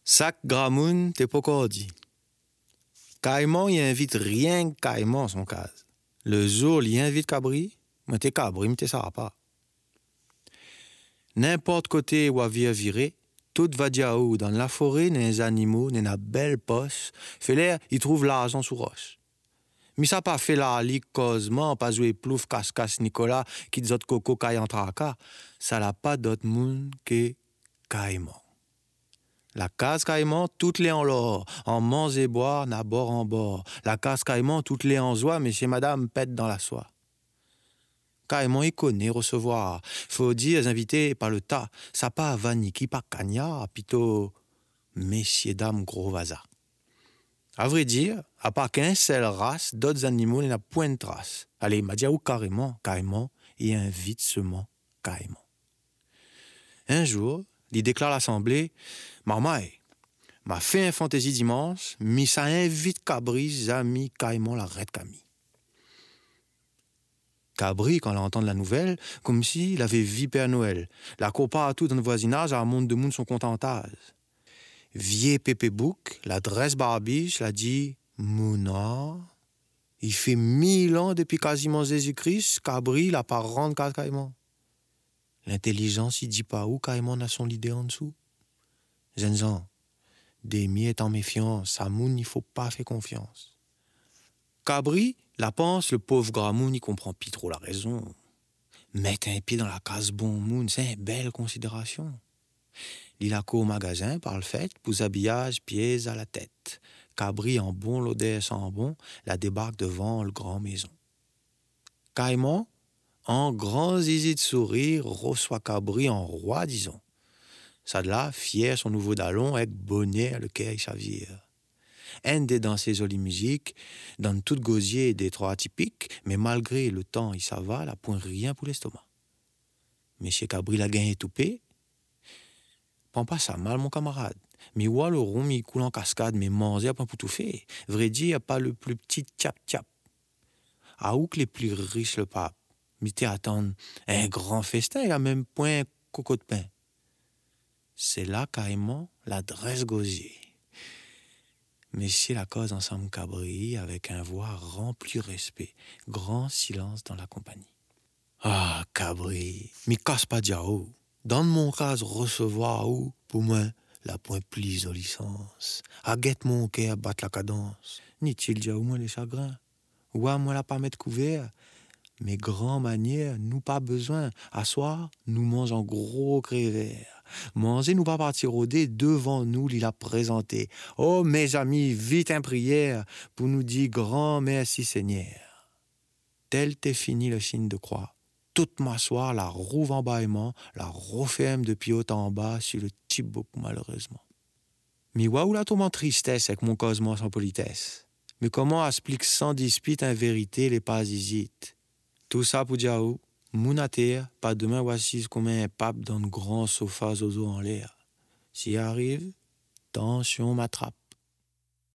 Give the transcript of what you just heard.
Sac Gramoun, t'es pas encore dit. Caïman, il invite rien que Caïman son case. Le jour, il invite Cabri, mais t'es Cabri, mais t'es ça pas. N'importe côté où à virer, tout va diaou dans la forêt, les animaux, les belles poches, fait l'air, il trouve l'argent sous roche. Mais ça pas fait la ligue causement, pas joué plouf, casse-casse Nicolas, qui dit autres coco caille en tracas. Ça n'a pas d'autre monde que Caïman. La case Caïman, toutes les en l'or, en mans et boire, n'a bord en bord. La case Caïman, toutes les en joie, mais chez madame pète dans la soie. Caïman, il connaît recevoir. Faut dire, les invités par le tas, ça pas vaniki, pas cagnard, plutôt messieurs, dames, gros vaza. À vrai dire, à part qu'un seul race, d'autres animaux n'a point de trace. Allez, m'a dit où carrément, et invite seulement Caïman. Un jour, il déclare à l'assemblée, Marmaille, m'a fait un fantaisie dimanche, mais ça invite Cabri, amis, Caïman, la reine Camille. Cabri, quand il entend la nouvelle, comme s'il avait vu Père Noël. La copa à tout dans le voisinage, à un monde de monde son contentage. Vieux Pépé Bouc, la dresse barbiche, l'a dit Mouna, il fait 1000 ans depuis quasiment Jésus-Christ, Cabri, la pas rendre Caïman. L'intelligence, il dit pas où Caïman a son idée en dessous. Zenzan, des miettes en méfiance, ça moun, il faut pas faire confiance. Cabri, la pense, le pauvre Gramoun, il comprend plus trop la raison. Mettre un pied dans la case bon moun, c'est une belle considération. Il a qu'au magasin par le fait, pour habillage, pieds à la tête. Cabri en bon l'odeur sans bon, la débarque devant le grand maison. Caïman, en grand zizi de sourire, reçoit Cabri en roi, disons. Ça de là, fier son nouveau dallon, avec bonnet à lequel il s'avire. Un des dans ses jolies musiques, dans tout gosier des trois atypiques, mais malgré le temps, il s'avale, à point rien pour l'estomac. Monsieur Cabri l'a gagné toupé. Prends pas ça mal, mon camarade. Mais ouais, le rhum, il coule en cascade, mais manger à point pour tout faire. Vrai dire, y a pas le plus petit tchap-tchap. À où que les plus riches le pape. Mais t'es attendre un grand festin, il a même point un coco de pain. C'est là, carrément, l'adresse gosier. Messieurs la cause ensemble Cabri, avec un voix rempli de respect. Grand silence dans la compagnie. Ah, Cabri, mi casse pas diao. Dans mon cas, recevoir ou, pour moi, la point plus de licence. À guette mon cœur, battre la cadence. N'est-il déjà au moins les chagrins? Ou à moi la pas mettre couvert? Mais grand manière, nous pas besoin. À soir, nous mangeons gros crévert. Manger, nous pas partir rôder devant nous, il a présenté. Oh, mes amis, vite en prière pour nous dire grand merci Seigneur. Tel t'est fini le signe de croix. Toute m'asseoir, la rouve en bâillement, la referme depuis haut en bas sur le type book malheureusement. Mais waouh la tombe en tristesse avec mon cosmos sans politesse. Mais comment explique sans dispute en vérité les pas hésite? Tout ça pour dire où? Mounater, pas demain voici comme un pape dans le grand sofa zozo en l'air. S'y arrive, tension m'attrape.